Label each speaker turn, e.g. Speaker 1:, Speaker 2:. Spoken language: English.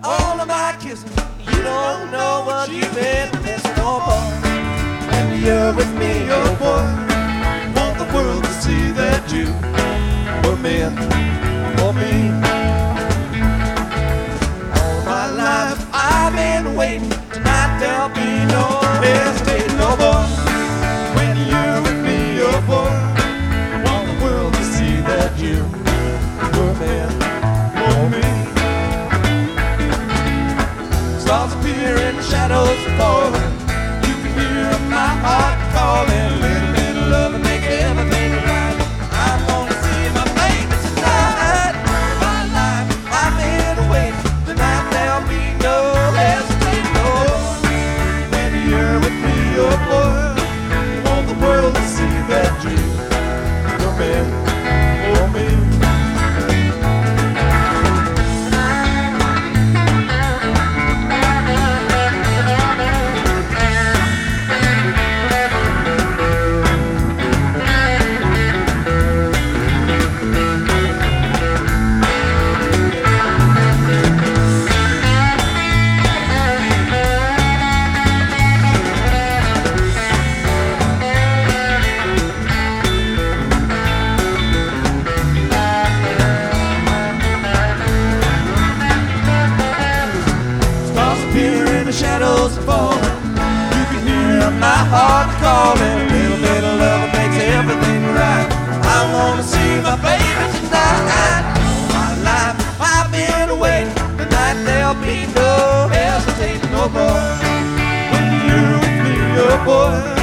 Speaker 1: all of my kissing. You don't know what you've been missing, oh boy. When you're with me, oh boy, want the world to see that you were meant for me. All my life I've been waiting. Tonight there'll be no hesitating, oh boy. When you're with me, oh boy, want the world to see that you were meant for me. Stars appear and the shadows are falling. You can hear my heart calling. Little love and make everything right. I'm gonna see my baby tonight. My life I've been waiting. Tonight there'll be no hesitating, no. When you're with me, oh boy, want the world to see that you were meant for me. Shadows are falling. You can hear my heart calling. Little love makes everything right. I wanna see my baby tonight. All my life I've been waiting. Tonight there'll be no hesitating, no boy. When you're with me, oh boy.